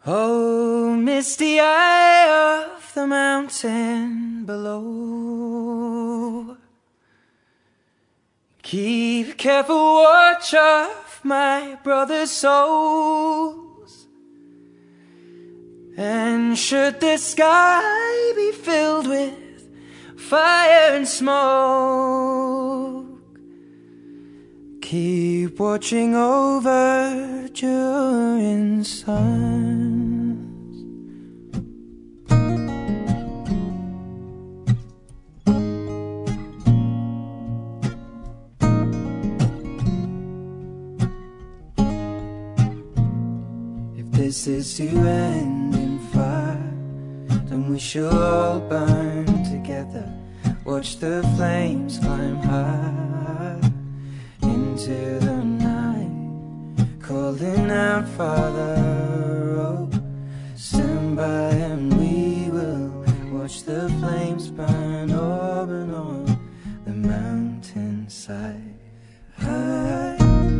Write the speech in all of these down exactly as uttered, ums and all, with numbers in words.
Oh, misty eye of the mountain below, keep careful watch of my brother's souls. And should the sky be filled with fire and smoke, keep watching over during suns. If this is to end in fire, then we shall all burn together. Watch the flames climb high into the night, calling out, Father, oh, stand by and we will watch the flames burn over and on the mountainside. High.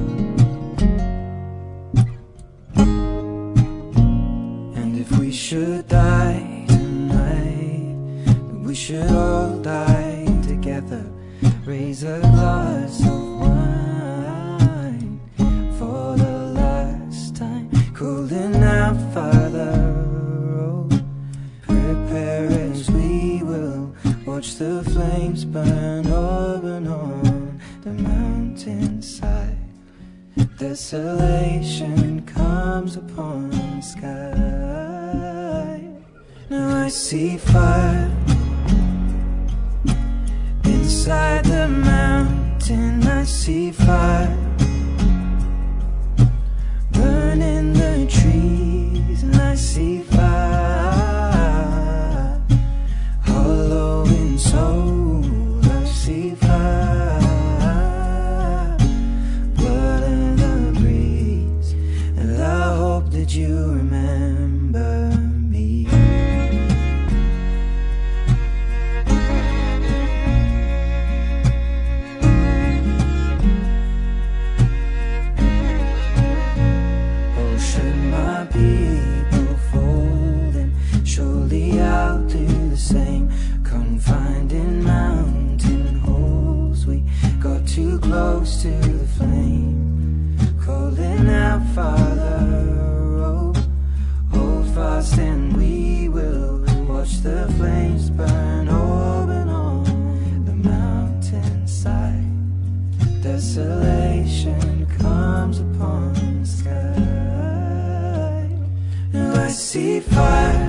And if we should die tonight, we should all die together. Raise a glass of wine for the last time, calling out, Father, oh, prepare as we will watch the flames burn over and on the mountainside. Desolation comes upon the sky. Now I see fire inside the mountain. I see fire burning the trees, and I see fire hollow in soul. I see fire, blood in the breeze, and I hope that you remember me. People folding, surely I'll do the same. Confined in mountain holes, we got too close to the flame, calling out, Father, oh, hold fast and we will watch the flames burn over and on the mountainside. Desolation comes upon the sky. I see fire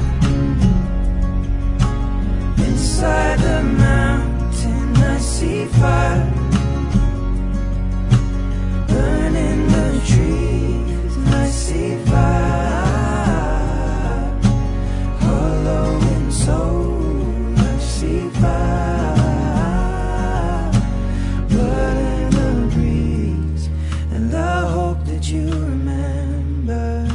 inside the mountain. I see fire burning the trees, and I see fire hollow in soul. I see fire, blood in the breeze, and I hope that you remember.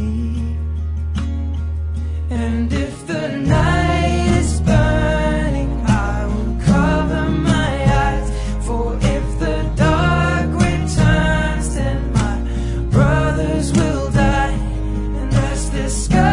And if the night is burning, I will cover my eyes. For if the dark returns, then my brothers will die. And as the sky